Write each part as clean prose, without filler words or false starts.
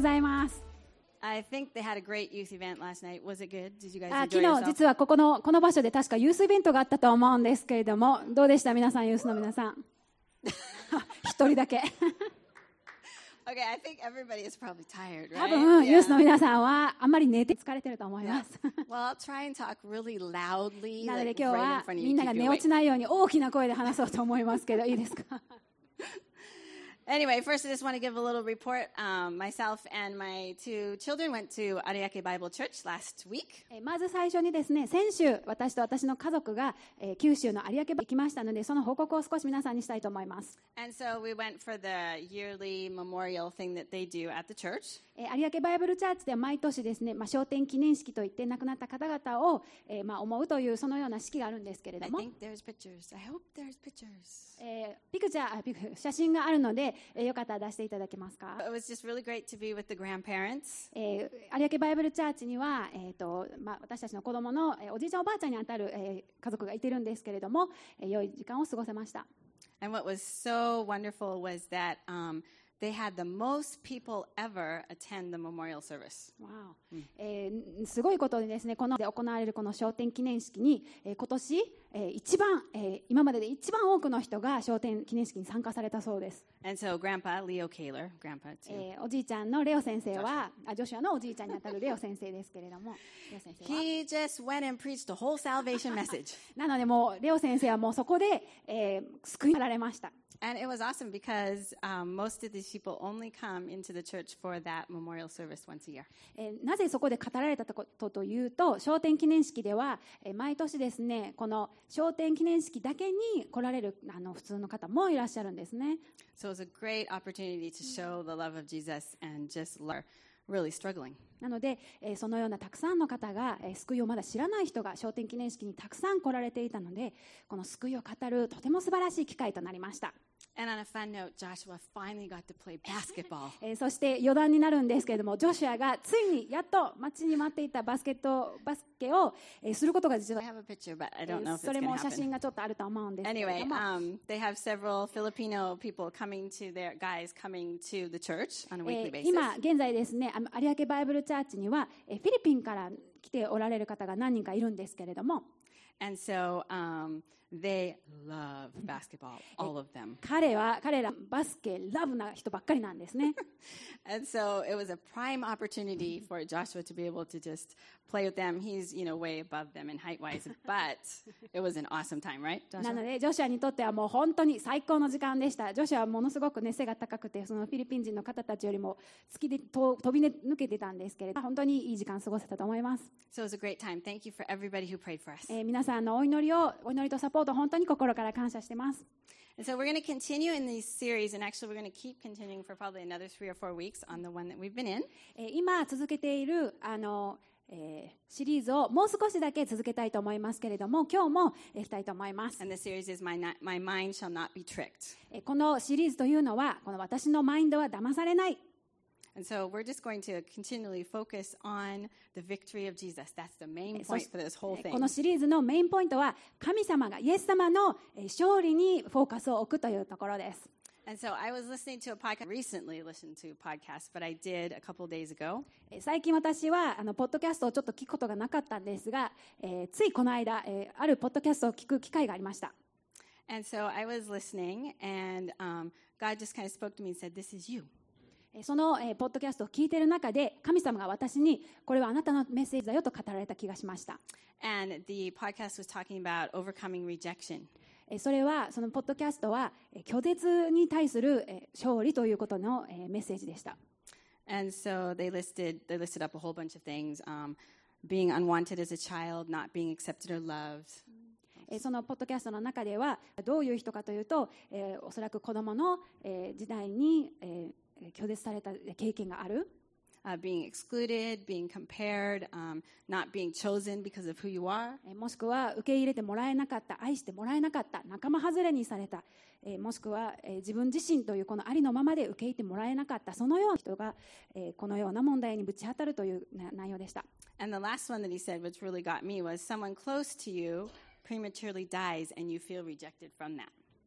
ございます。 I think they had a great youth event last night. Was it good? Did you guys 昨 enjoy 日 yourself? 実はこの場所で確かユースイベントがあったと思うんですけれども、どうでした皆さん、ユースの皆さん。一人だけ。 Okay, I think everybody is probably tired, 多 right? 分ユースの皆さんはあんまり寝て疲れてると思います。 Well, I'll try and talk really loudly, なので like 今日 right in は front of み you ん to なが keep 寝 you 落ち awake. ないように大きな声で話そうと思いますけど、いいですか？ Anyway, first I just want to give a little report. Myself and my two children went to Ariake Bible Church last week. まず最初にですね、先週私と私の家族が九州の有明に行きましたので、その報告を少し皆さんにしたいと思います。 And so we went for the yearly memorial thing that they do at the church. 有明バイブルチャーチでは毎年ですね、昇天記念式といって亡くなった方々を、思うというそのような式があるんですけれど I も、 think there's pictures. I hope there's pictures. 写真があるので、よかったら出していただけますか？ It was just really great to be with the grandparents. 有明バイブルチャーチには、私たちの子供の、おじいちゃんおばあちゃんにあたる、家族がいてるんですけれども、良い時間を過ごせました。 And what was so wonderful was that they had the most people ever attend the memorial service. すごいことでですね、こので行われるこの昇天記念式に、今年、一番、今までで一番多くの人が昇天記念式に参加されたそうです。 And so Grandpa, Leo Kaler, Grandpa too. おじいちゃんのレオ先生は、ジョシュアのおじいちゃんにあたるレオ先生ですけれども、レオ先生は He just went and preached the whole salvation message. なのでもうレオ先生はもうそこで、救いられました。 And it was awesome because most of these people only come into the church for that memorial service once a year. なぜそこで語られたことというと、昇天記念式では、毎年ですね、この昇天記念式だけに来られる普通の方もいらっしゃるんですね。 So it was a great opportunity to show the love of Jesus and just learn really struggling. なので、そのようなたくさんの方が、救いをまだ知らない人が昇天記念式にたくさん来られていたので、この救いを語るとても素晴らしい機会となりました。 And on a fun note, Joshua finally got to play basketball. そして余談になるんですけれども、ジョシュアがついにやっと待ちに待っていたバスケを、することが実は I have a picture, but I don't know if it's それ going to も写真 happen. がちょっとあると思うんですけれ Anyway, ども、 they have several Filipino people coming to their guys coming to the church on a weekly basis. 今現在ですね、有明バイブルチャーチにはフィリピンから来ておられる方が何人かいるんですけれども、 And so they love basketball, all of them. 彼らバスケラブな人ばっかりなんですね。 And so it was a prime opportunity for Joshua to be able to just play with them. He's, way above them in height-wise, but it was an awesome time, right, な Joshua? のでジョシュアにとってはもう本当に最高の時間でした。ジョシュアはものすごく、背が高くて、そのフィリピン人の方たちよりも飛び抜けてたんですけれど、本当にいい時間過ごせたと思います。 So it was a great time. Thank you for everybody who prayed for us. 皆さんのお祈りとサポート、本当に心から感謝してます。 And so we're going to continue in these series, and actually we're going to keep continuing for probably another 3 or 4 weeks on the one that we've been in. 今続けているシリーズをもう少しだけ続けたいと思いますけれども、今日もいきたいと思います。 And the series is My Mind Shall Not Be Tricked. このシリーズというのは、この私のマインドは騙されない。 And so we're just going to continually focus on the victory of Jesus. That's the main point for this whole こ thing. のシリーズのメインポイントは、神様がイエス様の勝利にフォーカスを置くというところです。 And so I was listening to a podcast, recently listened to a podcast, but I did a couple days ago. 最近私はポッドキャストをちょっと聞くことがなかったんですが、ついこの間、あるポッドキャストを聞く機会がありました。 And so I was listening, and God just kind of spoke to me and said, "This is you." そのポッドキャストを聞いている中で、神様が私にこれはあなたのメッセージだよと語られた気がしました。 And the podcast was talking about overcoming rejection. それはそのポッドキャストは拒絶に対する勝利ということのメッセージでした。 And so they listed up a whole bunch of things, being unwanted as a child, not being accepted or loved. そのポッドキャストの中ではどういう人かというと、おそらく子供の時代に拒絶された経験がある。 Being excluded, being compared, not being chosen because of who you are. もしくは受け入れてもらえなかった、愛してもらえなかった、仲間外れにされた、もしくは自分自身というこのありのままで受け入れてもらえなかった、そのような人がこのような問題にぶち当たるという内容でした。 And the last one that he said, which really got me, was someone close to you prematurely dies and you feel rejected from that.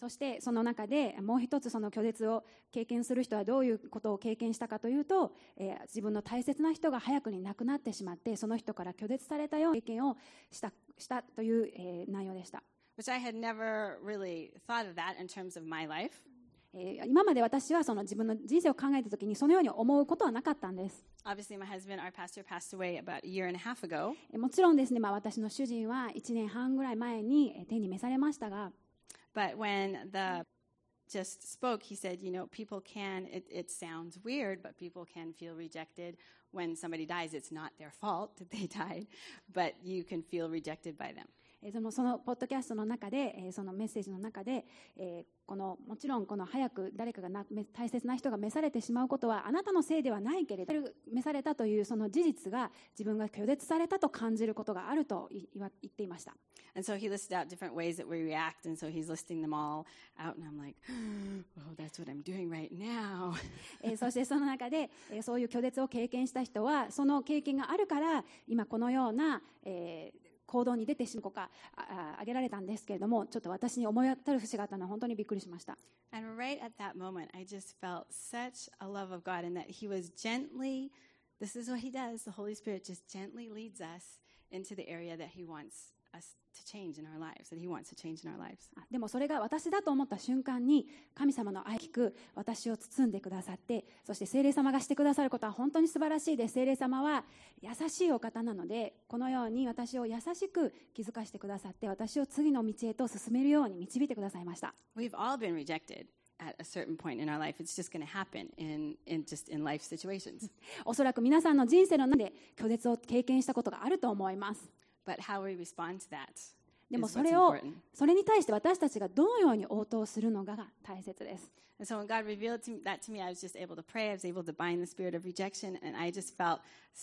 そしてその中でもう一つその拒絶を経験する人はどういうことを経験したかというと、自分の大切な人が早くに亡くなってしまってその人から拒絶されたような経験をしたという、内容でした。 Which I had never really thought of that in terms of my life. 今まで私はその自分の人生を考えたときにそのように思うことはなかったんです。 Obviously, my husband, our pastor, passed away about a year and a half ago. もちろんですね、私の主人は1年半ぐらい前に天に召されましたが、 But when the just spoke, he said, people can, it sounds weird, but people can feel rejected when somebody dies. It's not their fault that they died, but you can feel rejected by them. そのポッドキャストの中で、そのメッセージの中で、もちろんこの早く誰かが大切な人が召されてしまうことはあなたのせいではないけれど、召されたというその事実が自分が拒絶されたと感じることがあると言っていました。 And so he listed out different ways that we react, and so he's listing them all out, and I'm like, oh, that's what I'm doing right now. そしてその中で、そういう拒絶を経験した人はその経験があるから今このような、行動に出てしまう子が挙げられたんですけれども、ちょっと私に思い当たる節があったのは本当にびっくりしました。 And right at that moment, I just felt such a love of God, and that He was gently, this is what He does, the Holy Spirit just gently leads us into the area that He wants us to change in our lives, that He wants to change in our lives. でもそれが私だと思った瞬間に神様の愛聞く私を包んでくださって、そして聖霊様がしてくださることは本当に素晴らしいです。聖霊様は優しいお方なので、このように私を優しく気づかせてくださって、私を次の道へと進めるように導いてくださいました。 We've all been rejected at a certain point in our life. It's just going to happen in life situations. おそらく皆さんの人生の中で拒絶を経験したことがあると思います。 But how we respond to that でも is そ what's れを important. それに対して私たちがどのように応答するのかが大切です。 And so when God revealed that to me, I was just able to pray. I was able to bind the spirit of rejection, and I just felt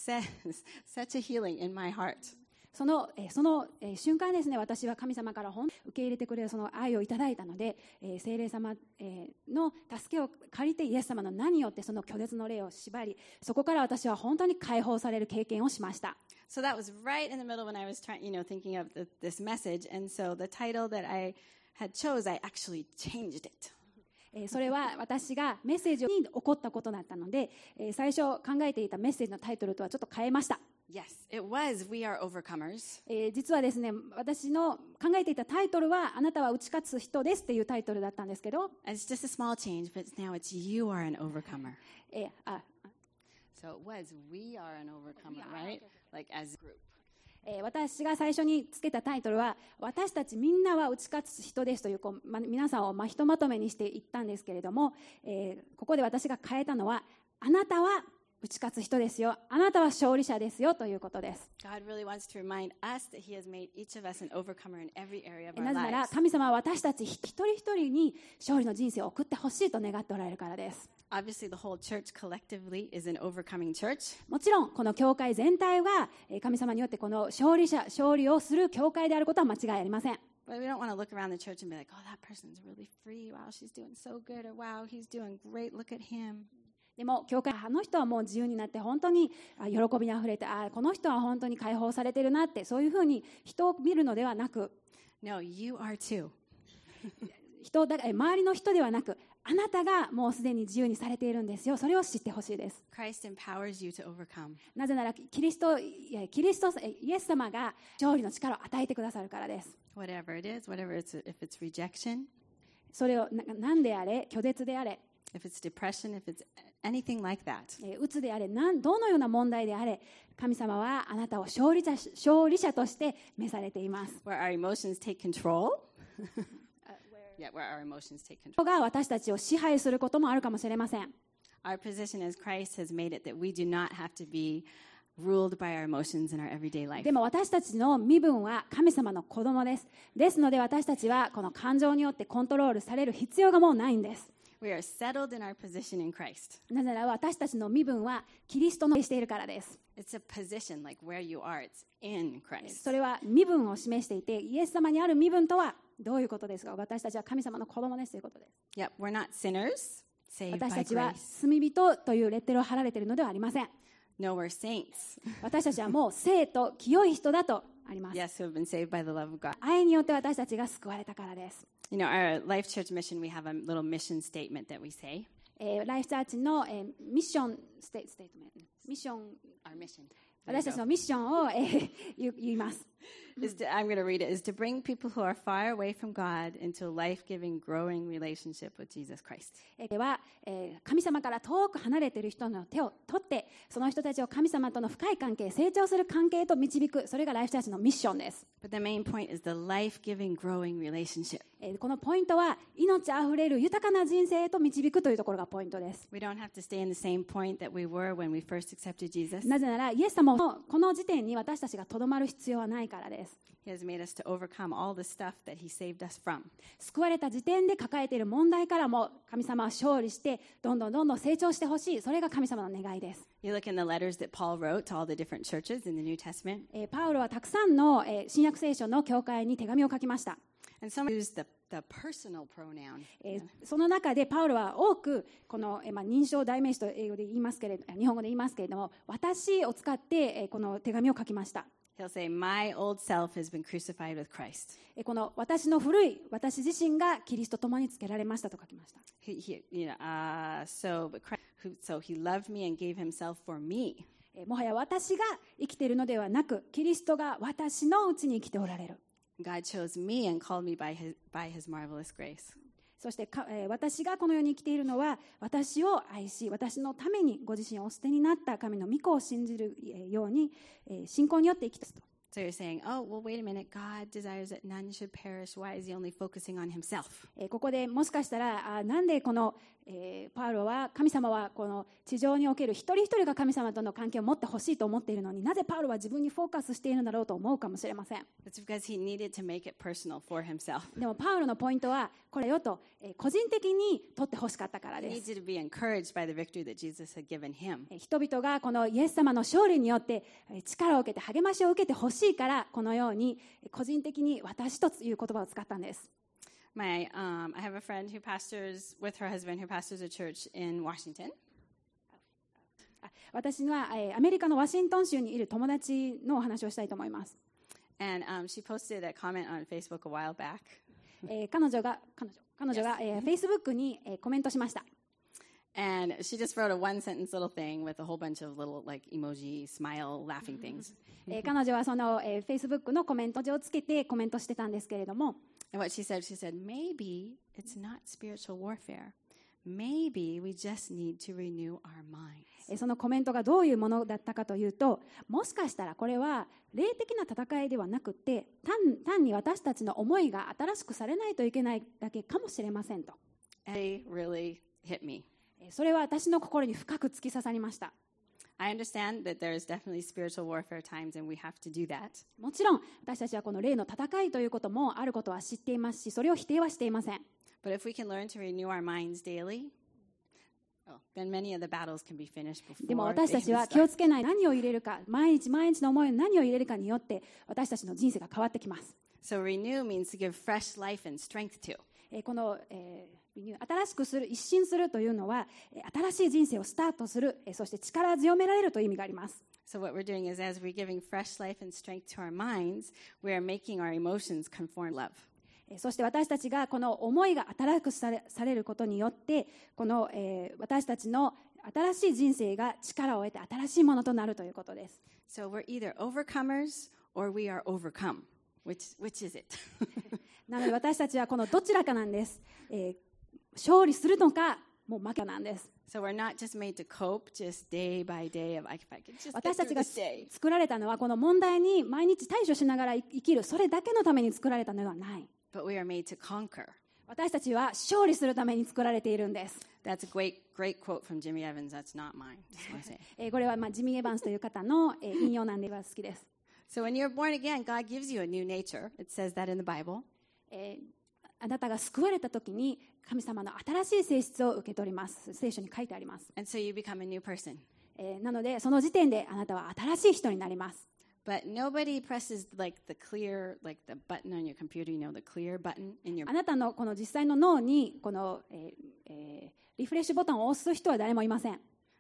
such a healing in my heart. その瞬間ですね、私は神様から受け入れてくれるその愛をいただいたので、聖霊様の助けを借りてイエス様の名によってその拒絶の霊を縛り、そこから私は本当に解放される経験をしました。 So that was right in the middle when I was thinking of this message. And so the title that I had chose, I actually changed it. それは私がメッセージに起こったことだったので、最初考えていたメッセージのタイトルとはちょっと変えました。 Yes, it was We Are Overcomers. 実はですね、私の考えていたタイトルはあなたは打ち勝つ人ですっていうタイトルだったんですけど、 It's just a small change, but now it's You Are an Overcomer. So it was We Are an Overcomer, right? Like as a group. 私が最初につけたタイトルは私たちみんなは打ち勝つ人ですという皆さんをひとまとめにしていったんですけれども、ここで私が変えたのはあなたは打ち勝つ人ですよ、あなたは勝利者ですよということです。 God really wants to remind us that He has made each of us an overcomer in every area of our なぜなら lives. 神様は私たち一人一人に勝利の人生を送ってほしいと願っておられるからです。 Obviously, the whole church collectively is an overcoming church. もちろんこの教会全体が神様によってこの勝利をする教会であることは間違いありません。 But we don't want to look around the church and be like, oh, that person's really free. Wow, she's doing so good. Or wow, he's doing great. Look at him. でも教会あの人はもう自由になって本当に喜びにあふれて、この人は本当に解放されてるなって、そういうふうに人を見るのではなく、 No, you are too. 周りの人ではなく、あなたがもうすでに自由にされているんですよ。それを知ってほしいです。 Christ empowers you to overcome. なぜならイエス様が勝利の力を与えてくださるからです。 Whatever it is, if it's rejection, それを何であれ、拒絶であれ、 if it's depression, if it's anything like that. うつであれ、どのような問題であれ、神様はあなたを勝利者として召されています。 Where our emotions take control. Yeah, where our emotions take control. が私たちを支配することもあるかもしれません。 Our position as Christ has made it that we do not have to be ruled by our emotions in our everyday life. でも私たちの身分は神様の子供です。ですので私たちはこの感情によってコントロールされる必要がもうないんです。 We are settled in our position in Christ. なぜなら私たちの身分はキリストのしているからです。 It's a position like where you are. It's in Christ. それは身分を示していて、イエス様にある身分とはどういうことですか？私たちは神様の子供ですということです。 Yep, we're not sinners saved 私 by たちは grace. 罪人というレッテルを貼られているのではありません。 No, we're saints. 私たちはもう聖と清い人だとあります。 Yes, who have been saved by the love of God. 愛によって私たちが救われたからです。 You know, our Life Church mission, we have a little mission statement that we say. ライフチャーチの、ミッションステートメント、ミッション、 Our mission. 私たちのミッションを、言います。 I'm going to read it. Is to bring people who are far away from God into a life-giving, growing relationship with Jesus Christ. では、神様から遠く離れている人の手を取って、その人たちを神様との深い関係、成長する関係と導く、それがライフチャーチのミッションです。 But the main point is the life-giving, growing relationship. このポイントは、命あふれる豊かな人生へと導くというところがポイントです。 We don't have to stay in the same point that we were when we first accepted Jesus. なぜなら、イエス様もこの時点に私たちがとどまる必要はないからです。 He has made us to overcome all the stuff that He saved us from. 救われた時点で抱えている問題からも神様は勝利してどんどん成長してほしい。それが神様の願いです。 You look in the letters that Paul wrote to all the different churches in the New Testament. パウロはたくさんの新約聖書の教会に手紙を書きました。 And some use the personal pronoun. その中でパウロは多くこの、認証代名詞と英語で言いますけれど、日本語で言いますけれども、私を使ってこの手紙を書きました。 He'll say, "My old self has been crucified with Christ." この私の古い私自身がキリストと共につけられましたと書きました。 So he loved me and gave himself for me. もはや私が生きているのではなく、キリストが私のうちに生きておられる。 God chose me and called me by his marvelous grace. そして私がこの世に生きているのは、私を愛し、私のためにご自身をお捨てになった神の御子を信じるように、信仰によって生きたと。 So you're saying, oh, well, wait a minute. God desires that none should perish. Why is he only focusing on himself? ここでもしかしたら、なんでこの、パウロは、神様はこの地上における一人一人が神様との関係を持ってほしいと思っているのに、なぜパウロは自分にフォーカスしているのだろうと思うかもしれません。 It's because he needed to make it personal for himself. でもパウロのポイントは、これよと、個人的に取ってほしかったから He です。 needed to be encouraged by the victory that Jesus had given him. 人々がこのイエス様の勝利によって力を受けて励ましを受けてほしいから、このように個人的に私という言葉を使ったんです。 I have a friend who pastors with her husband who pastors a church in Washington. 私はアメリカのワシントン州にいる友達のお話をしたいと思います。 And she posted a comment on Facebook a while back. 彼女がFacebook にコメントしました。 And she just wrote a one-sentence little thing with a whole bunch of little like emoji, smile, laughing things. 彼女はその、Facebook のコメントをつけてコメントしてたんですけれども、 And what she said, maybe it's not spiritual warfare. Maybe we just need to renew our minds. そのコメントがどういうものだったかというと、もしかしたらこれは霊的な戦いではなくて、単に私たちの思いが新しくされないといけないだけかもしれませんと。 They really hit me. それは私の心に深く突き刺さりました。 I understand that there is definitely spiritual warfare times and we have to do that. もちろん私たちはこの霊の戦いということもあることは知っていますし、それを否定はしていません。 But if we can learn to renew our minds daily, then many of the battles can be finished before. でも私たちは気をつけない何を入れるか、毎日毎日の思いに何を入れるかによって私たちの人生が変わってきます。 So renew means to give fresh life and strength to. この、新しくする、一新するというのは、新しい人生をスタートする、そして力強められるという意味があります。 So what we're doing is as we're giving fresh life and strength to our minds, we are making our emotions conform to love. そして私たちがこの思いが新しくされることによって、この、私たちの新しい人生が力を得て新しいものとなるということです。 So we're either overcomers or we are overcome. Which is it? なので私たちはこのどちらかなんです。勝利するのか、もう負けなんです。 So we're not just made to cope just day by day of I can just 私た get ち through が this day. 作られたのはこの問題に毎日対処しながら生きる、それだけのために作られたのではない。 But we are made to conquer. 私たちは勝利するために作られているんです。 That's a great quote from Jimmy Evans. That's not mine. Just want to say. これはジミー・エヴァンスという方の引用なんで好きです。 So when you're born again, God gives you a new nature. It says that in the Bible. あなたが救われたときに神様の新しい性質を受け取ります。聖書に書いてあります。 And so you become a new person. なのでその時点であなたは新しい人になります。 But nobody presses like the clear, like the button on your computer, you know, the clear button in your. あなたのこの実際の脳にこの、リフレッシュボタンを押す人は誰もいません。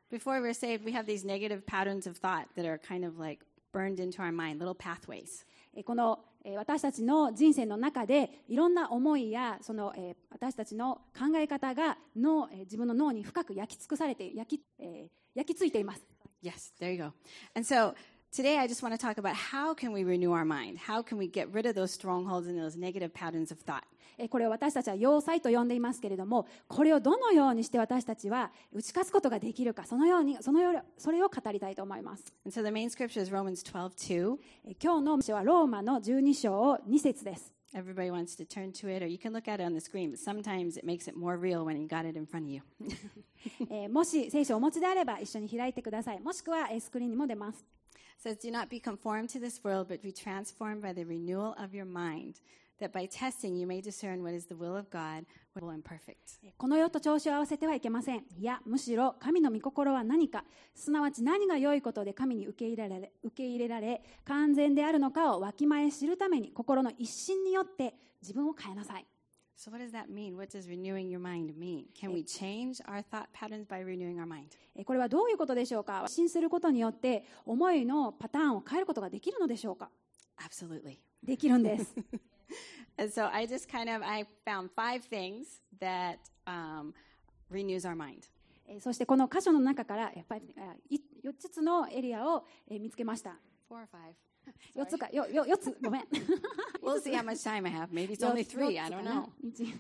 Before we're saved, we have these negative patterns of thought that are kind of like burned into our mind, little pathways. この私たちの人生の中でいろんな思いや私たちの考え方が自分の脳に深く焼き尽くされて焼き付いています。 Yes, there you go. And so today I just want to talk about how can we renew our mind? How can we get rid of those strongholds and those negative patterns of thought? これを私たちは要塞と呼んでいますけれども、これをどのようにして私たちは打ち勝つことができるか、それを語りたいと思います。 And so the main scripture is Romans 12:2. 今日の詩はローマの12章2節です。 Everybody wants to turn to it, or you can look at it on the screen, but sometimes it makes it more real when you got it in front of you. もし聖書をお持ちであれば一緒に開いてください。もしくはスクリーンにも出ます。 It says, do not be conformed to this world, but be transformed by the renewal of your mind, that by testing you may discern what is the will of God, what is good and perfect. この世と調子を合わせてはいけません。いや、むしろ神の御心は何か、すなわち何が良いことで神に受け入れられ、完全であるのかをわきまえ知るために、心の一心によって自分を変えなさい。 So what does that mean? What does renewing your mind mean? Can we change our thought patterns by renewing our mind? これはどういうことでしょうか。信することによって思いのパターンを変えることができるのでしょうか。 Absolutely. できるんです。 And so I found 5 things that renews our mind. そしてこの箇所の中から4つのエリアを見つけました。 4 or 5? 4つか、4つ、ごめん。 We'll see how much time I have. Maybe it's only 3. I don't know.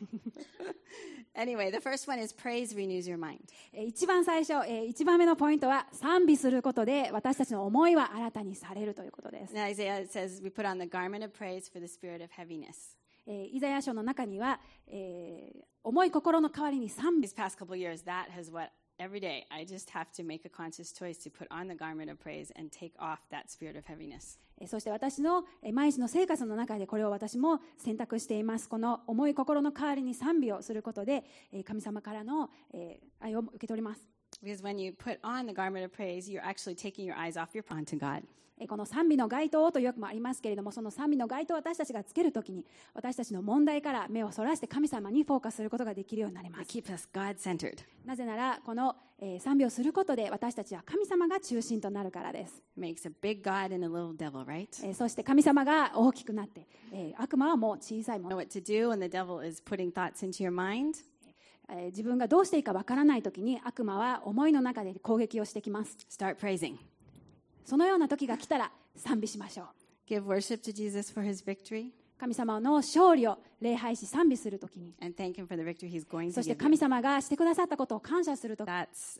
Anyway, the first one is praise renews your mind. 一番最初、1番目のポイントは賛美することで私たちの思いは新たにされるということです。 In Isaiah it says we put on the garment of praise for the spirit of heaviness. イザヤ書の中には、重い心の代わりに賛美。 These past couple of years, that has what every day I just have to make a conscious choice to put on the garment of praise and take off that spirit of heaviness. そして私の毎日の生活の中でこれを私も選択しています。この重い心の代わりに賛美をすることで神様からの愛を受け取ります。 Because when you put on the garment of praise, you're actually taking your eyes off your onto God. この賛美の街灯という訳もありますけれども、その賛美の街灯を私たちがつけるときに私たちの問題から目をそらして神様にフォーカスすることができるようになります。 It keeps us God-centered. なぜならこの賛美をすることで私たちは神様が中心となるからです。 It makes a big God and a little devil, right? そして神様が大きくなって悪魔はもう小さいも You know の。 what to do when the devil is putting thoughts into your mind? 自分がどうしていいかわからないときに悪魔は思いの中で攻撃をしてきます。 Start praising. そのような時が来たら賛美しましょう。 Give worship to Jesus for his victory 神様の勝利を礼拝し賛美するときに、 and thank him for the victory he's going そ to して give 神 you. 様がしてくださったことを感謝するとき、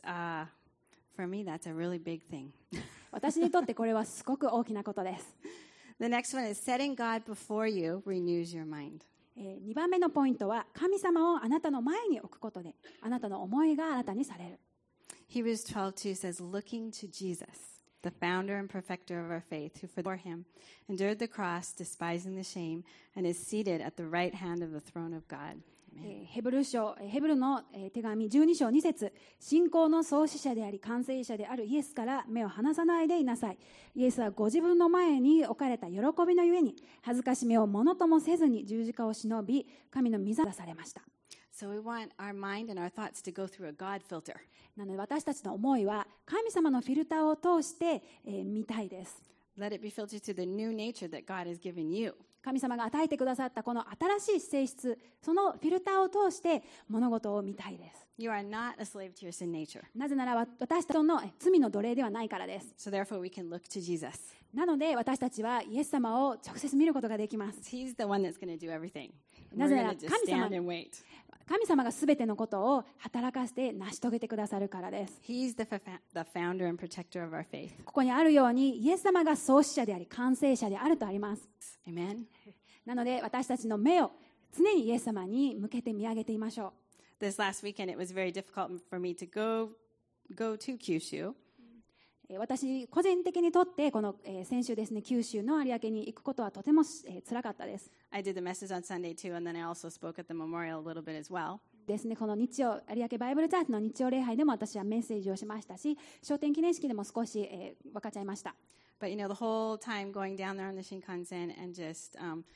For me, that's a really big thing. 私にとってこれはすごく大きなことです。 The next one is setting God before you renews your mind. 2番目のポイントは神様をあなたの前に置くことであなたの思いが新たにされる。 Hebrews 12:2 says, looking to Jesus, the founder and perfecter of our faith, who for him endured the cross, despising the shame, and is seated at the right hand of the throne of God. ヘブルの手紙12章2節、信仰の創始者であり完成者であるイエスから目を離さないでいなさい。イエスはご自分の前に置かれた喜びのゆえに恥ずかしめをものともせずに十字架を忍び神の御座を出されました。 So we want our mind and our thoughts to go through a God filter. なので私たちの思いは神様のフィルターを通して見たいです。 Let it be filtered through the new nature that God has given you. 神様が与えてくださったこの新しい性質、そのフィルターを通して物事を見たいです。 You are not a slave to your sin nature. なぜなら私たちの罪の奴隷ではないからです。 So therefore we can look to Jesus. なので私たちはイエス様を直接見ることができます。 He's the one that's going to do everything. We're なぜなら going to just stand and wait. 神様がすべてのことを働かせて成し遂げてくださるからです。 He's the founder and protector of our faith. ここにあるようにイエス様が創始者であり完成者であるとあります。 Amen. なので私たちの目を常にイエス様に向けて見上げていましょう。 This last weekend, it was very difficult for me to go to Kyushu. 私個人的にとってこの先週ですね、九州の有明に行くことはとても辛かったです。 I did the message on Sunday too, and then I also spoke at the memorial a little bit as well. ですね、この有明バイブルチャーチの日曜礼拝でも私はメッセージをしましたし、昇天記念式でも少し分かっちゃいました。 But, the whole time going down there on the Shinkansen and just,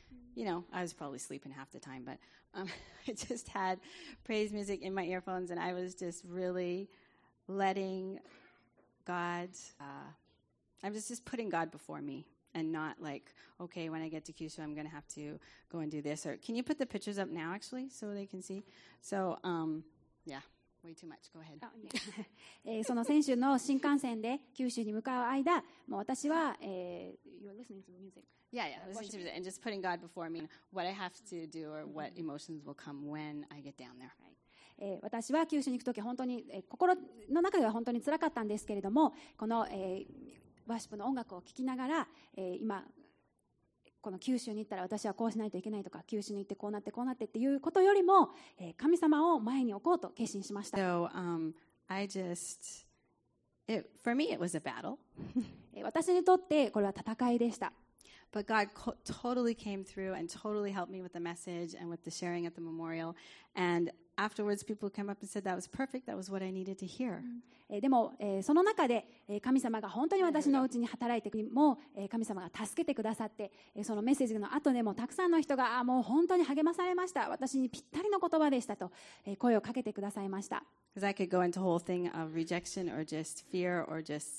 I was probably sleeping half the time, but I just had praise music in my earphones, and I was just really letting God, I'm just putting God before me and not like, okay, when I get to Kyushu, I'm going to have to go and do this. Or can you put the pictures up now, actually, so they can see? So, yeah, way too much. Go ahead. その先週の新幹線で九州に向かう間、もう私は、You're listening to music. Yeah, listening to it and just putting God before me, what I have to do or what emotions will come when I get down there. 私は九州に行くとき本当に、心の中では本当に辛かったんですけれども、この、ワーシップの音楽を聴きながら、今この九州に行ったら私はこうしないといけないとか、九州に行ってこうなってこうなってっていうことよりも、神様を前に置こうと決心しました。 So, for me, it was a battle. 私にとってこれは戦いでした。 But God totally came through and totally helped me with the message and with the sharing at the memorial. And afterwards, people came up and said, that was perfect. That was what I needed to hear. でも、その中で神様が本当に私のうちに働いても神様が助けてくださって、そのメッセージの後でもたくさんの人がもう本当に励まされました。私にぴったりの言葉でしたと声をかけてくださいました。 Because I could go into a whole thing of rejection or just fear or just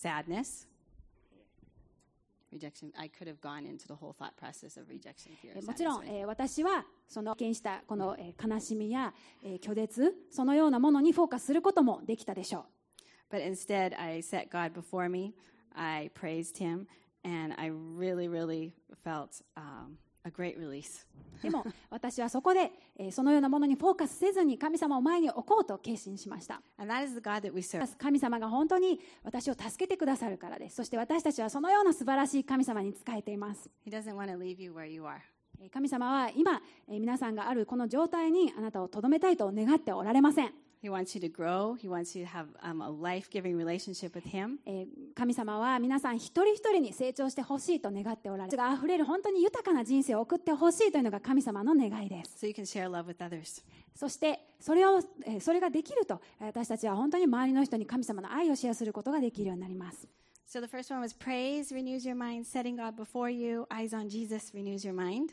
sadness.Rejection. I could have gone into the whole thought process of rejection, fear, もちろん、私はその経験したこの、悲しみや、拒絶そのようなものにフォーカスすることもできたでしょう。 But instead, I set God before me. I praised Him, and I really, really felt a great release. でも私はそこで、そのようなものにフォーカスせずに神様を前に置こうと決心しました。 And that is the God that we serve. 神様が本当に私を助けてくださるからです。そして私たちはそのような素晴らしい神様に仕えています。 He doesn't want to leave you where you are. 神様は今、皆さんがあるこの状態にあなたを留めたいと願っておられません。 He wants you to grow. He wants you to have a life-giving relationship with Him. 神様は皆さん一人一人に成長してほしいと願っておられ、あふれる本当に豊かな人生を送ってほしいというのが神様の願いです。 So you can share love with others. そしてそれができると私たちは本当に周りの人に神様の愛をシェアすることができるようになります。 So the first one was praise renews your mind, setting God before you, eyes on Jesus renews your mind.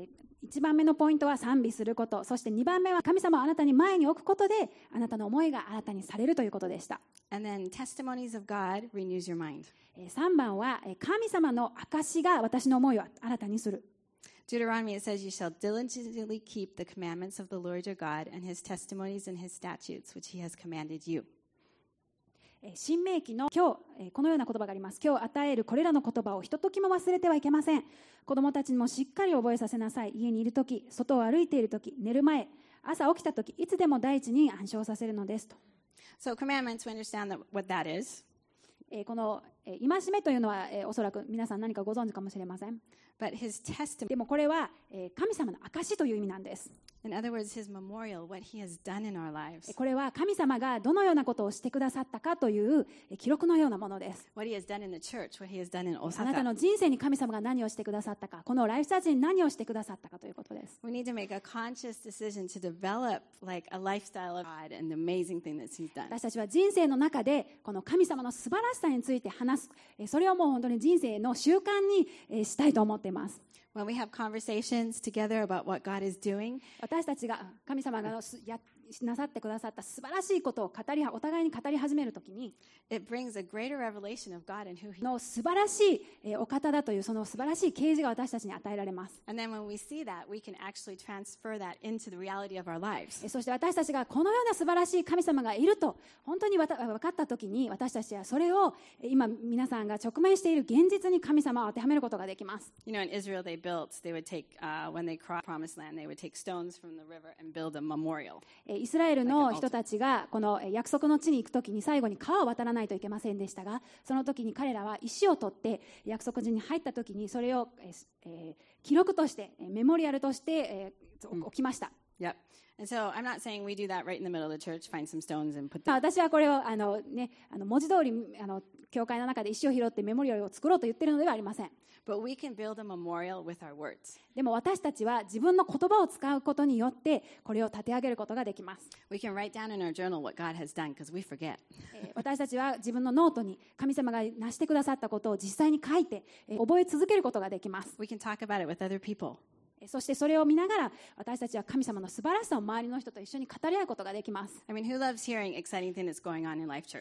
1番目のポイントは賛美すること、そして2番目は神様をあなたに前に置くことであなたの思いが新たにされるということでした。 And then testimonies of God renews your mind. 3番は神様の証が私の思いを新たにする。 Deuteronomy, it says, you shall diligently keep the commandments of the Lord your God and His testimonies and His statutes, which He has commanded you. 新明記の今日このような言葉があります。今日与えるこれらの言葉をひとときも忘れてはいけません。子供たちにもしっかり覚えさせなさい。家にいるとき、外を歩いているとき、寝る前、朝起きたとき、いつでも第一に暗唱させるのですと。 So commandments, we understand what that is. この戒めというのはおそらく皆さん何かご存知かもしれません。 But His testimony, でもこれは神様の証という意味なんです。 in other words, His memorial, what He has done in our lives. これは神様がどのようなことをしてくださったかという記録のようなものです。 What He has done in the church, what He has done in あなた Osaka. の人生に神様が何をしてくださったか、このライフチャーチに何をしてくださったかということです。 We need to make a conscious decision to develop like a lifestyle of God and the amazing thing that He's done. 私たちは人生の中でこの神様の素晴らしさについて話す、それをもう本当に人生の習慣にしたいと思っています。 When we have conversations together about what God is doing, 私たちが神様がなさってくださった素晴らしいことをお互いに語り始めるときに、 it brings a greater revelation of God and who He is. の素晴らしいお方だというその素晴らしい啓示が私たちに与えられます。 And then when we see that, we can actually transfer that into the reality of our lives. そして私たちがこのような素晴らしい神様がいると本当に分かったときに、私たちはそれを今皆さんが直面している現実に神様を当てはめることができます。 You know, in Israel, they would take, when they crossed the promised land, they would take stones from the river and build a memorial. イスラエルの人たちがこの約束の地に行くときに最後に川を渡らないといけませんでしたが、その時に彼らは石を取って約束地に入った時にそれを記録としてメモリアルとして置きました。 Yep. And so I'm not saying we do that right in the middle of the church, find some stones and put them. 私はこれを文字通り教会の中で石を拾ってメモリアルを作ろうと言っているのではありません。 But we can build a memorial with our words. でも私たちは自分の言葉を使うことによってこれを立て上げることができます。 We can write down in our journal what God has done because we forget. 私たちは自分のノートに神様が成してくださったことを実際に書いて覚え続けることができます。 We can talk about it with other people. そしてそれを見ながら私たちは神様の素晴らしさを周りの人と一緒に語り合うことができます。 I mean, who loves hearing exciting things that's going on in Life Church?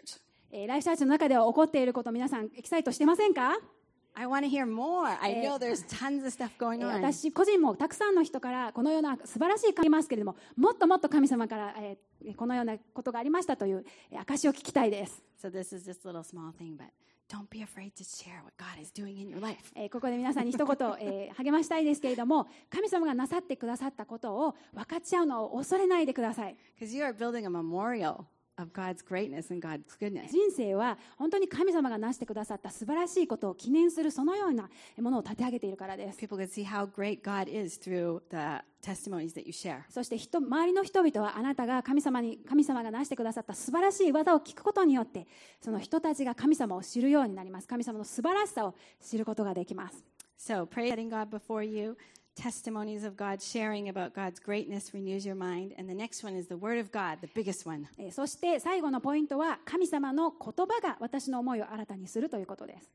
ライフチャーチの中では起こっていること、皆さんエキサイトしてませんか？ I want to hear more. I know there's tons of stuff going on. 私個人もたくさんの人からこのような素晴らしい神ますけれども、もっともっと神様から、このようなことがありましたという証を聞きたいです。 So this is just a little small thing, but don't be afraid to share what God is doing in your life. ここで皆さんに一言、励ましたいですけれども、神様がなさってくださったことを分かち合うのを恐れないでください。 Because you are building a memorial of God's greatness and God's goodness. 人生は本当に神様がなしてくださった素晴らしいことを記念するそのようなものを立て上げているからです。 People can see how great God is through the testimonies that you share. そして周りの人々はあなたが神様がなしてくださった素晴らしい技を聞くことによって、その人たちが神様を知るようになります。神様の素晴らしさを知ることができます。 So pray setting God before you.Testimonies of God, sharing about God's greatness renews your mind. And the next one is the Word of God, the biggest one. そして最後のポイントは、神様の言葉が私の思いを新たにするということです。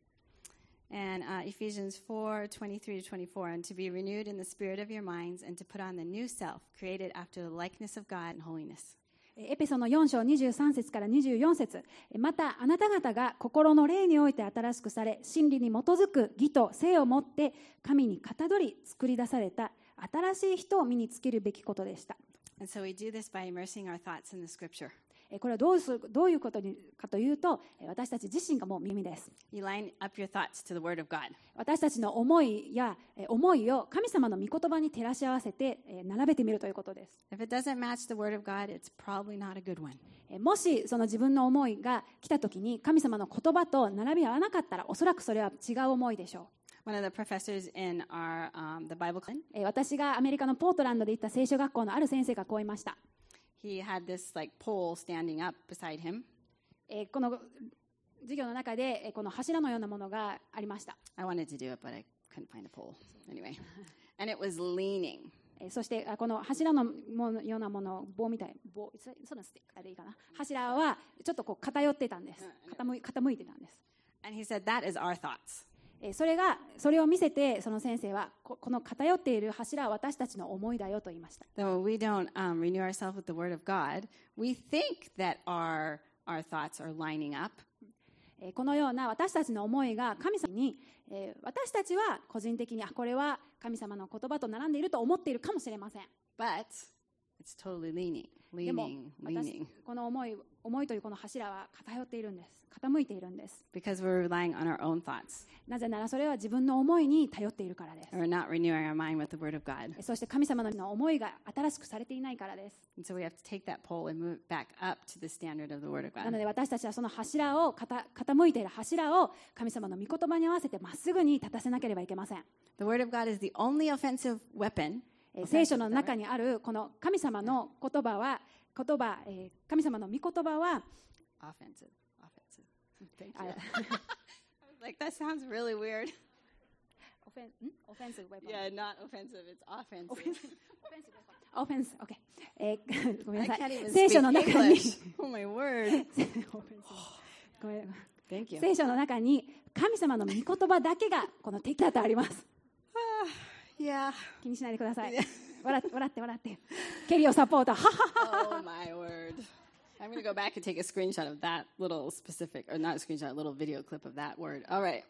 And Ephesians 4:23 to 24, and to be renewed in the spirit of your minds, and to put on the new self, created after the likeness of God in holiness. エペソの4章23節から24節、またあなた方が心の霊において新しくされ、真理に基づく義と聖をもって神にかたどり作り出された新しい人を身につけるべきことでした。 And so we do this by immersing our thoughts in the scripture. これはどういうことかというと、私たち自身がもう耳です。 You line up your thoughts to the Word of God. 私たちの思いを神様の御言葉に照らし合わせて並べてみるということです。 If it doesn't match the Word of God, it's probably not a good one. もしその自分の思いが来たときに神様の言葉と並び合わなかったら、おそらくそれは違う思いでしょう。 One of the professors in the Bible class, 私がアメリカのポートランドで行った聖書学校のある先生がこう言いました。 He had this like pole standing up beside him. この授業の中でこの柱のようなものがありました。 I wanted to do it, but I couldn't find a pole. Anyway, and it was leaning. そしてこの柱のようなもの、棒みたい、そのスティックあれいいかな。柱はちょっとこう偏ってたんです。傾いてたんです。 And he said, that is our thoughts. それを見せて、その先生はこの偏っている柱は私たちの思いだよと言いました。 Though we don't renew ourselves with the Word of God, we think that our thoughts are lining up. このような私たちの思いが神様に、私たちは個人的にこれは神様の言葉と並んでいると思っているかもしれません。 But it's totally leaning. でもこの思いというこの柱は偏っているんです。傾いているんです。 Because we're relying on our own thoughts. なぜならそれは自分の思いに頼っているからです。 We're not renewing our mind with the Word of God. そして神様の思いが新しくされていないからです。 And so we have to take that pole and move it back up to the standard of the Word of God. なので私たちはその柱を傾いている柱を神様の御言葉に合わせてまっすぐに立たせなければいけません。 The Word of God is the only offensive weapon. 聖書の中にあるこの神様の言葉は神様の御言葉は Offensive. Thank you. I was like, that sounds really weird. Offensive weapon. Yeah, not offensive. It's offensive. Offensive. Okay. ごめんなさい。 I can't even 聖書 speak の中に English. Oh my word. ごめん Thank you. 聖書の中に神様の御言葉だけがこの敵だとあります。 Yeah. 気にしないでください。笑ってケリーをサポート。 Oh my word. I'm going to go back and take a screenshot of that little specific, or not a screenshot, a little video clip of that word. All right.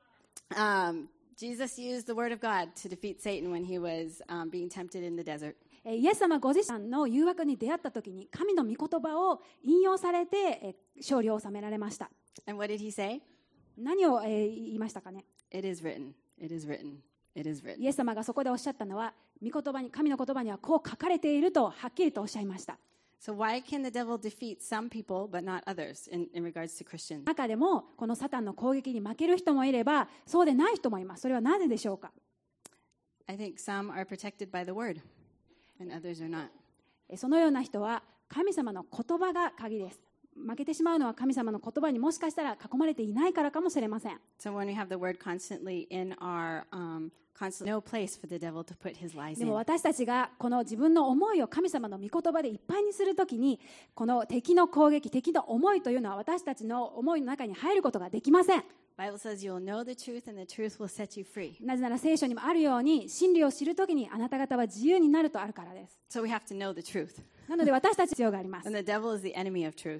Jesus used the Word of God to defeat Satan when he was being tempted in the desert. イエス様ご自身の誘惑に出会った時に神の御言葉を引用されて勝利を収められました。 And what did he say? 何を言いましたかね。 It is written. It is written. It is written. イエス様がそこでおっしゃったのは、神の言葉にはこう書かれているとはっきりとおっしゃいました。 So why can the devil defeat some people but not others in regards to Christians? 中でもこのサタンの攻撃に負ける人もいればそうでない人もいます。それはなぜでしょうか。 I think some are protected by the word and others are not. そのような人は神様の言葉が鍵です。負けてしまうのは神様の言葉にもしかしたら囲まれていないからかもしれません。 So when we have the word constantly in our no place for the devil to put his lies でも in. 私たちがこの自分の思いを神様の御言葉でいっぱいにするときに、この敵の攻撃、敵の思いというのは私たちの思いの中に入ることができません。 Bible says you'll know the truth and the truth will set you free. なぜなら聖書にもあるように真理を知るときにあなた方は自由になるとあるからです。 So we have to know the truth. なので私たち必要があります。 And the devil is the enemy of truth.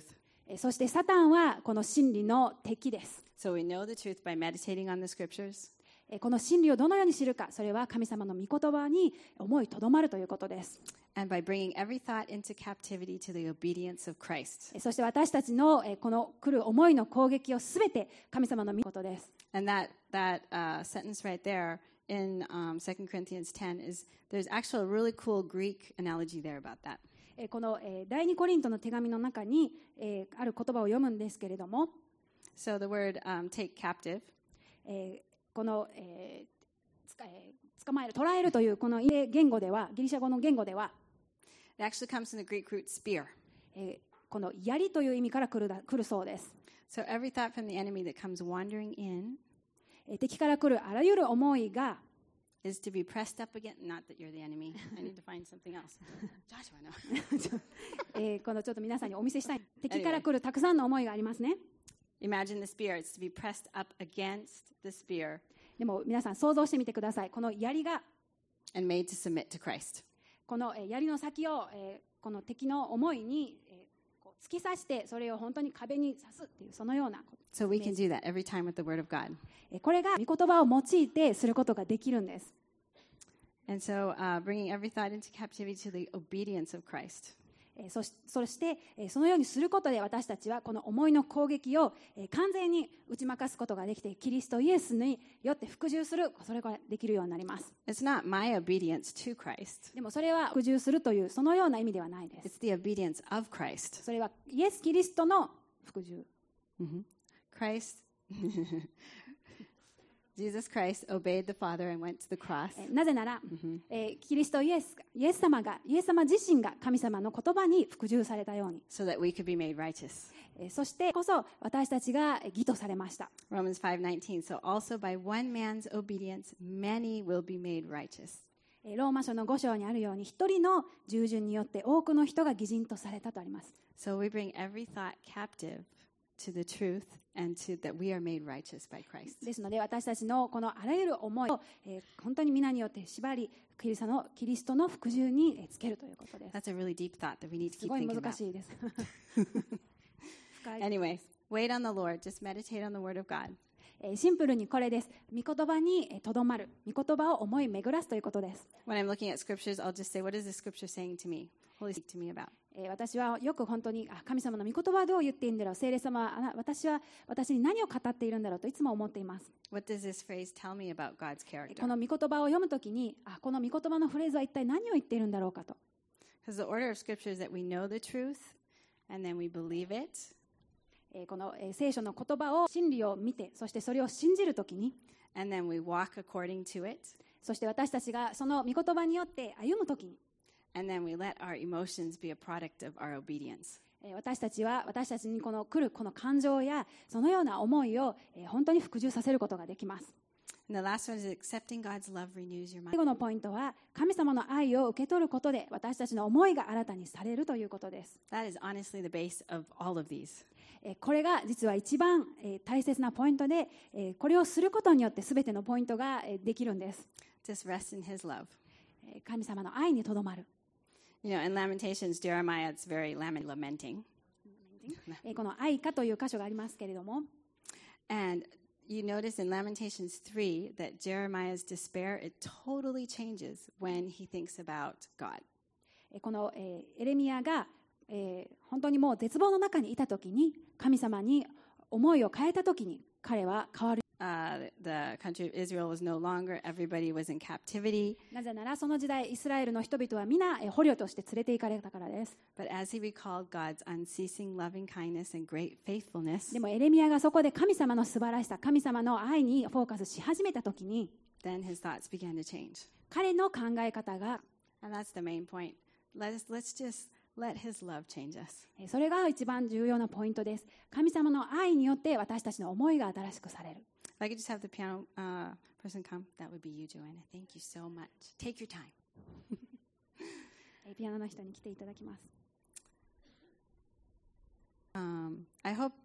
そしてサタンはこの真理の敵です。 So we know the truth by meditating on the scriptures. この真理をどのように知るか、それは神様の御言葉に思いとどまるということです。 And by bringing every thought into captivity to the obedience of Christ. そして私たちのこの来る思いの攻撃をすべて神様の御事です。 And that sentence right there in 2 Corinthians 10 is there's actually a really cool Greek analogy there about that. この第2コリントの手紙の中にある言葉を読むんですけれども、 So the word take captive. この捕まえる、捕らえるというこの言語では、ギリシャ語の言語では、 It actually comes from the Greek root spear. この槍という意味から来るそうです。 So every thought from the enemy that comes wandering in 敵から来るあらゆる思いが is to be pressed up again. Not that you're the enemy. I need to find something else. Joshua, no. このちょっと皆さんにお見せしたい。敵から来るたくさんの思いがありますね。 Imagine the spear. It's to be pressed up against the spear. でも皆さん想像してみてください。この槍が And made to submit to Christ. この槍の先をこの敵の思いに突き刺してそれを本当に壁に刺すっていうそのようなこと。 So we can do that every time with the word of God. これが御言葉を用いてすることができるんです。 And so bringing every thought into captivity to the obedience of Christ. そしてそのようにすることで私たちはこの思いの攻撃を完全に打ち負かすことができて、キリストイエスによって服従する、それができるようになります。 It's not my obedience to Christ. でもそれは服従するというそのような意味ではないです。 It's the obedience of Christ. それはイエス・キリストの服従。 Christ Jesus Christ obeyed the Father and went to the cross. なぜなら、キリストイエス様自身が神様の言葉に服従されたように、 So that we could be made righteous. そしてこそ私たちが義とされました。 Romans 5:19. So also by one man's obedience, many will be made righteous. ローマ書の5章にあるように、一人の従順によって多くの人が義人とされたとあります。 So we bring every thought captive to the truth and to that we are made righteous by Christ. ですので私たちのこのあらゆる思いを、本当に皆によって縛り、キリストの服従につけるということです。 That's a really deep thought that we need to す keep ごい thinking 難 about. しいです。深い。 Anyways, wait on the Lord. Just meditate on the word of God. シンプルにこれです。御言葉にとどまる。御言葉を思い巡らすということです。 When I'm looking at scriptures, I'll just say, what is the scripture saying to me? Holy speak to me about. 私はよく本当に神様の御言葉はどう言っているんだろう、聖霊様は私に何を語っているんだろうといつも思っています。 What does this phrase tell me about God's character? この御言葉を読むときに、この御言葉のフレーズは一体何を言っているんだろうかと。 Because the order of scripture is that we know the truth and then we believe it. この聖書の言葉を真理を見て、そしてそれを信じるときに、 And then we walk according to it. そして私たちがその御言葉によって歩むときに、 And then we let our emotions be a product of our obedience. 私たちに来るこの感情やそのような思いを本当に服従させることができます。 And the last one is accepting God's love renews your mind. 最後のポイントは、神様の愛を受け取ることで私たちの思いが新たにされるということです。 That is honestly the base of all of these. これが実は一番大切なポイントで、これをすることによって全てのポイントができるんです。 Just rest in his love. 神様の愛にとどまる。 You know, in Lamentations, Jeremiah, it's very lamenting. この愛歌という箇所がありますけれども、 And you notice in Lamentations 3 that Jeremiah's despair, it totally changes when he thinks about God. このエレミヤが本当にもう絶望の中にいたときに、神様に思いを変えたときに彼は変わる。 The country of Israel was no longer, everybody was in captivity. なぜならその時代イスラエルの人々は皆捕虜として連れて行かれたからです。 But as he recalled God's unceasing loving kindness and great faithfulness, でもエレミヤがそこで神様の素晴らしさ、神様の愛にフォーカスし始めたときに、 then his thoughts began to change. 彼の考え方が、 And that's the main point. Let's just let his love change us. それが一番重要なポイントです。神様の愛によって私たちの思いが新しくされる。 If I could just have the piano person come, that would be you, Joanna. Thank you so much. Take your time. ピアノの人に来ていただきます。 I hope,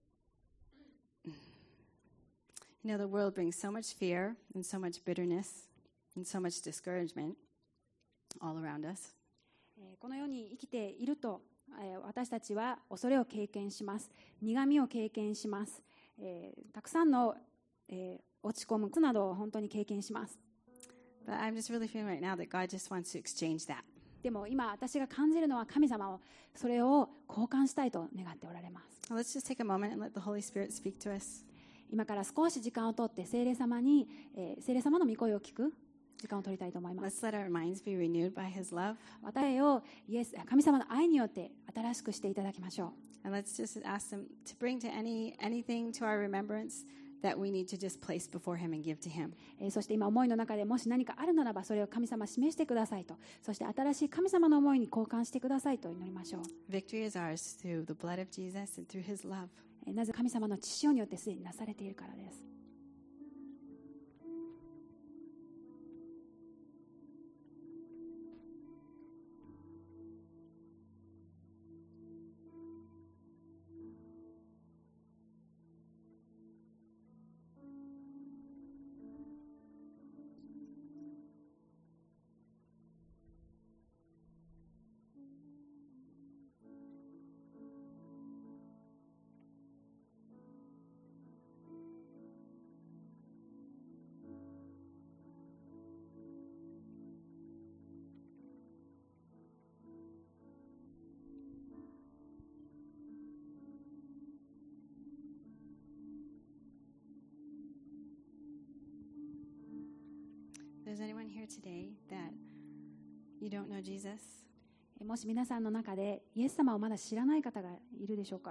you know, the world brings so much fear and so much bitterness and so much discouragement all around us. この世に生きていると、 私たちは恐れを経験します。苦みを経験します。たくさんの、落ち込むなどを本当に経験します。 But I'm just really feeling right now that God just wants to exchange that. でも今私が感じるのは神様をそれを交換したいと願っておられます。 Well, let's just take a moment and let the Holy Spirit speak to us. 今から少し時間をとって聖霊様の御声を聞く時間を取りたいと思います。 Let's let our minds be renewed by His love. 私を神様の愛によって新しくしていただきましょう。 And let's just ask Him to bring to anything to our remembrance that we need to just place before Him and give to Him. そして今思いの中でもし何かあるならばそれを神様示してくださいと、そして新しい神様の思いに交換してくださいと祈りましょう。 Victory is ours through the blood of Jesus and through His love. なぜ神様の血潮によってすでになされているからです。 There's anyone here today that you don't know Jesus? もし皆さんの中でイエス様をまだ知らない方がいるでしょうか。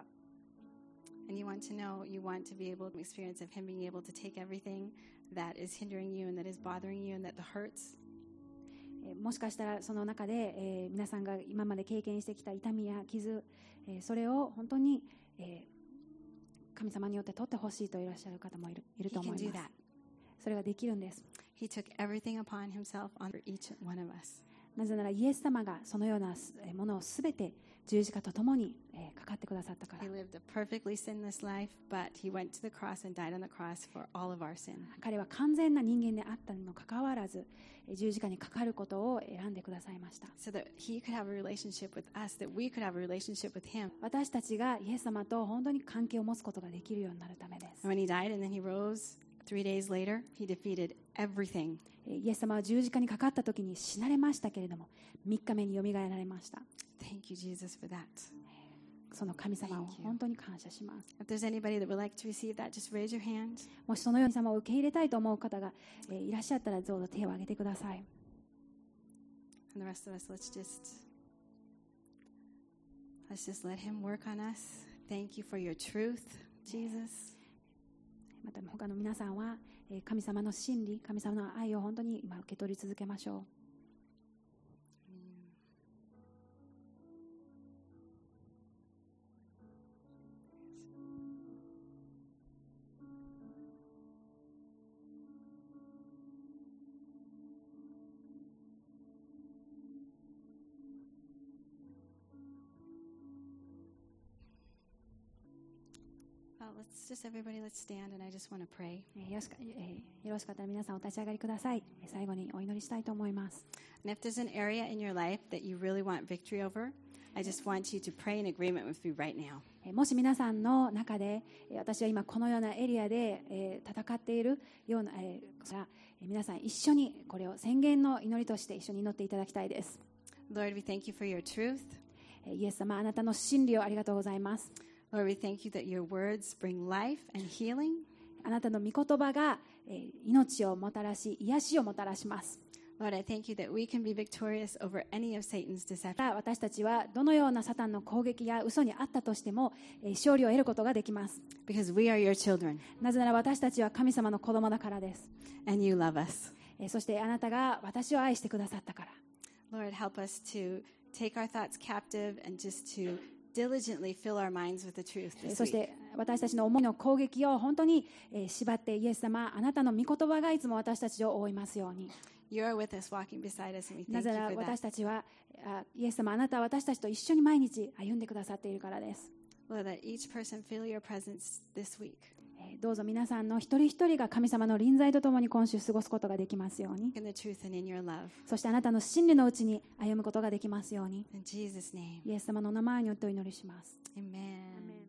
And you want to know, you want to be able to experience of Him being able to take everything that is hindering you and that is bothering you and that the hurts. もしかしたらその中で、皆さんが今まで経験してきた痛みや傷、それを本当に、神様によって取ってほしいといらっしゃる方もいると思います。それができるんです。 He took everything upon Himself for each one of us. なぜならイエス様がそのようなものをすべて十字架とともにかかってくださったから。 He lived a perfectly sinless life, but He went to the cross and died on the cross for all of our sin. 彼は完全な人間であったにもかかわらず十字架にかかることを選んでくださいました。 So that He could have a relationship with us, that we could have a relationship with Him. 私たちがイエス様と本当に関係を持つことができるようになるためです。 And when He died and then He rose 3 days later, He defeated everything. イエス様は十字架にかかった時に死なれましたけれども3日目によみがえられました。 Thank you, Jesus, for that. その神様を本当に感謝します。 If there's anybody that would like to receive that, just raise your hand. もしそのように神様を受け入れたいと思う方がいらっしゃったらどうぞ手を挙げてください。 And the rest of us, let's just let Him work on us. Thank you for your truth, Jesus. また他の皆さんは神様の真理、神様の愛を本当に今受け取り続けましょう。 Let's stand and I just want to pray. よろしかったら皆さんお立ち上がりください。最後にお祈りしたいと思います。 And if there's an area in your life that you really want victory over, I just want you to pray in agreement with me right now. もし皆さんの中で私は今このようなエリアで戦っているような皆さん一緒にこれを宣言の祈りとして一緒に祈っていただきたいです。 Lord, we thank you for your truth. イエス様、あなたの真理をありがとうございます。 Lord, we thank you that your words bring life and healing. あなたの御言葉が命をもたらし、癒しをもたらします。 Lord, I thank you that we can be victorious over any of Satan's deception. 私たちはどのようなサタンの攻撃や嘘にあったとしても勝利を得ることができます。 Because we are your children. なぜなら私たちは神様の子供だからです。 And you love us. そしてあなたが私を愛してくださったから。 Lord, help us to take our thoughts captive and just to diligently fill our minds with the truth this week. そして私たちの思いの攻撃を本当に縛ってイエス様、あなたの御言葉がいつも私たちを覆いますように。 You are with us, walking beside us, and we な thank ぜ you なら for 私 that. たちはイエス様、あなたは私たちと一緒に毎日歩んでくださっているからです。 Lord, let each person feel your presence this week. どうぞ皆さんの一人一人が神様の臨在とともに今週過ごすことができますように。 in the truth and in your love. そしてあなたの真理のうちに歩むことができますように。 In Jesus' name. イエス様のお名前によってお祈りします。 Amen.